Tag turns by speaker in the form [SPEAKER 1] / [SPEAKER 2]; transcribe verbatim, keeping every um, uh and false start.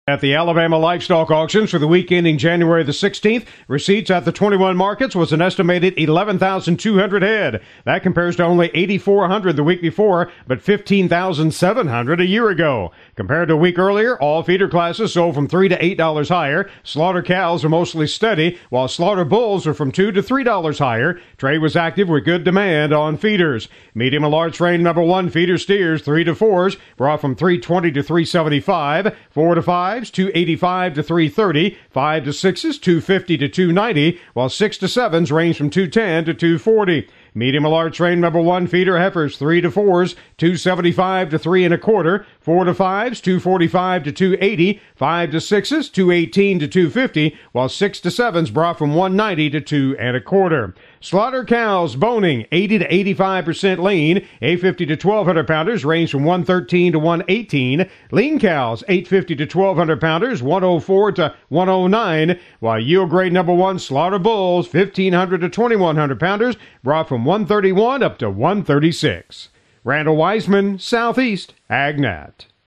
[SPEAKER 1] At the Alabama Livestock Auctions for the week ending January the sixteenth, receipts at the twenty-one markets was an estimated eleven thousand two hundred head. That compares to only eight thousand four hundred the week before, but fifteen thousand seven hundred a year ago. Compared to a week earlier, all feeder classes sold from three to eight dollars higher. Slaughter cows are mostly steady, while slaughter bulls are from two to three dollars higher. Trade was active with good demand on feeders. Medium and large frame number one feeder steers, three to fours, brought from three twenty to three seventy-five, four to five. two eighty-five to three thirty, five to sixes, two fifty to two ninety, while six to sevens range from two ten to two forty. Medium and large frame number one feeder heifers, three to fours, two seventy-five to three and a quarter, four to fives, two forty-five to two eighty, five to sixes, two eighteen to two fifty, while six to sevens brought from one ninety to two and a quarter. Slaughter cows boning eighty to eighty-five percent lean, eight fifty to twelve hundred pounders range from one thirteen to one eighteen. Lean cows eight fifty to twelve hundred pounders, one oh four to one oh nine, while yield grade number one slaughter bulls fifteen hundred to twenty-one hundred pounders brought from one thirty-one up to one thirty-six. Randall Wiseman, Southeast AgNet.